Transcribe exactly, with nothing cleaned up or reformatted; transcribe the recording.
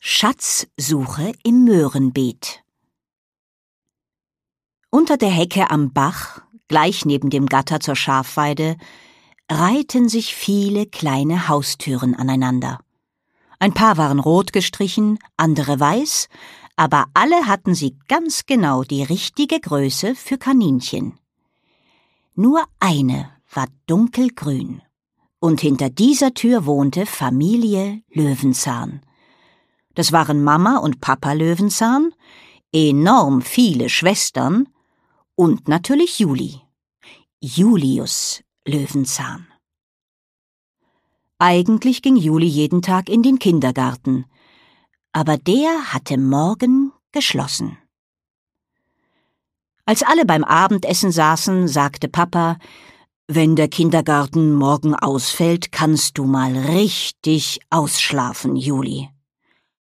Schatzsuche im Möhrenbeet. Unter der Hecke am Bach, gleich neben dem Gatter zur Schafweide, reihten sich viele kleine Haustüren aneinander. Ein paar waren rot gestrichen, andere weiß, aber alle hatten sie ganz genau die richtige Größe für Kaninchen. Nur eine war dunkelgrün, und hinter dieser Tür wohnte Familie Löwenzahn. Das waren Mama und Papa Löwenzahn, enorm viele Schwestern und natürlich Juli, Julius Löwenzahn. Eigentlich ging Juli jeden Tag in den Kindergarten, aber der hatte morgen geschlossen. Als alle beim Abendessen saßen, sagte Papa: »Wenn der Kindergarten morgen ausfällt, kannst du mal richtig ausschlafen, Juli.«